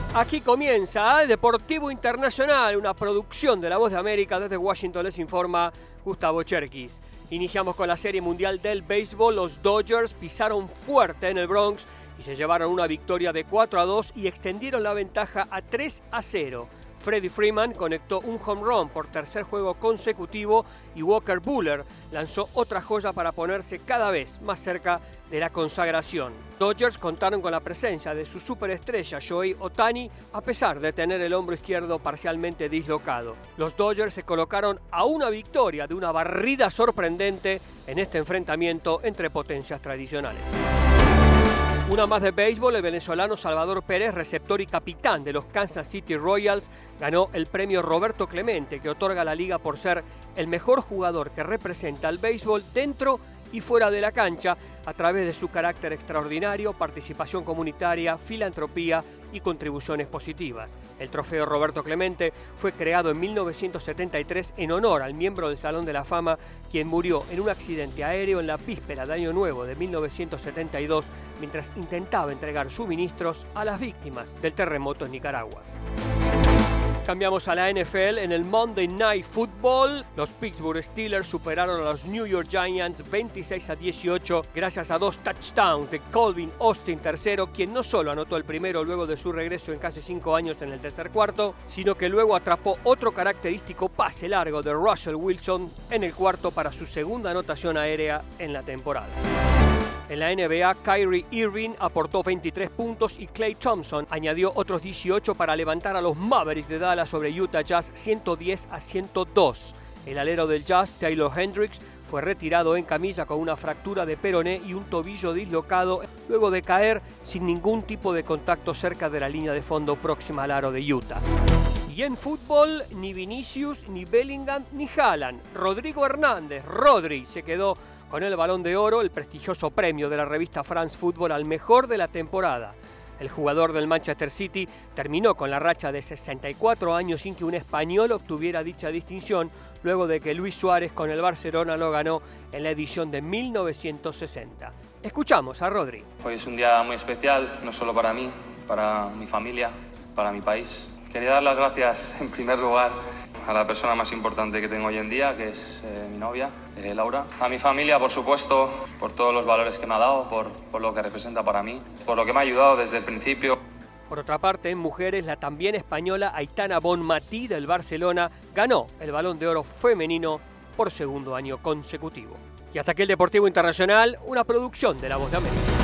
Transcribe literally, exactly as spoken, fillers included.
Aquí comienza el Deportivo Internacional, una producción de La Voz de América. Desde Washington les informa Gustavo Cherkis. Iniciamos con la Serie Mundial del Béisbol. Los Dodgers pisaron fuerte en el Bronx y se llevaron una victoria de cuatro a dos y extendieron la ventaja a tres a cero. Freddie Freeman conectó un home run por tercer juego consecutivo y Walker Buehler lanzó otra joya para ponerse cada vez más cerca de la consagración. Dodgers contaron con la presencia de su superestrella Shohei Ohtani a pesar de tener el hombro izquierdo parcialmente dislocado. Los Dodgers se colocaron a una victoria de una barrida sorprendente en este enfrentamiento entre potencias tradicionales. Una más de béisbol, el venezolano Salvador Pérez, receptor y capitán de los Kansas City Royals, ganó el premio Roberto Clemente, que otorga la liga por ser el mejor jugador que representa al béisbol dentro y fuera de la cancha a través de su carácter extraordinario, participación comunitaria, filantropía y contribuciones positivas. El trofeo Roberto Clemente fue creado en mil novecientos setenta y tres en honor al miembro del Salón de la Fama, quien murió en un accidente aéreo en la víspera de Año Nuevo de mil novecientos setenta y dos mientras intentaba entregar suministros a las víctimas del terremoto en Nicaragua. Cambiamos a la N F L. En el Monday Night Football, los Pittsburgh Steelers superaron a los New York Giants veintiséis a dieciocho gracias a dos touchdowns de Colvin Austin tercero, quien no solo anotó el primero luego de su regreso en casi cinco años en el tercer cuarto, sino que luego atrapó otro característico pase largo de Russell Wilson en el cuarto para su segunda anotación aérea en la temporada. En la N B A, Kyrie Irving aportó veintitrés puntos y Klay Thompson añadió otros dieciocho para levantar a los Mavericks de Dallas sobre Utah Jazz ciento diez a ciento dos. El alero del Jazz, Taylor Hendricks, fue retirado en camilla con una fractura de peroné y un tobillo dislocado luego de caer sin ningún tipo de contacto cerca de la línea de fondo próxima al aro de Utah. Y en fútbol, ni Vinicius, ni Bellingham, ni Haaland. Rodrigo Hernández, Rodri, se quedó con el Balón de Oro, el prestigioso premio de la revista France Football al mejor de la temporada. El jugador del Manchester City terminó con la racha de sesenta y cuatro años sin que un español obtuviera dicha distinción, luego de que Luis Suárez con el Barcelona lo ganó en la edición de mil novecientos sesenta. Escuchamos a Rodri. Hoy es un día muy especial, no solo para mí, para mi familia, para mi país. Quería dar las gracias en primer lugar a la persona más importante que tengo hoy en día, que es eh, mi novia, eh, Laura. A mi familia, por supuesto, por todos los valores que me ha dado, por, por lo que representa para mí, por lo que me ha ayudado desde el principio. Por otra parte, en mujeres, la también española Aitana Bonmatí del Barcelona ganó el Balón de Oro femenino por segundo año consecutivo. Y hasta aquí el Deportivo Internacional, una producción de La Voz de América.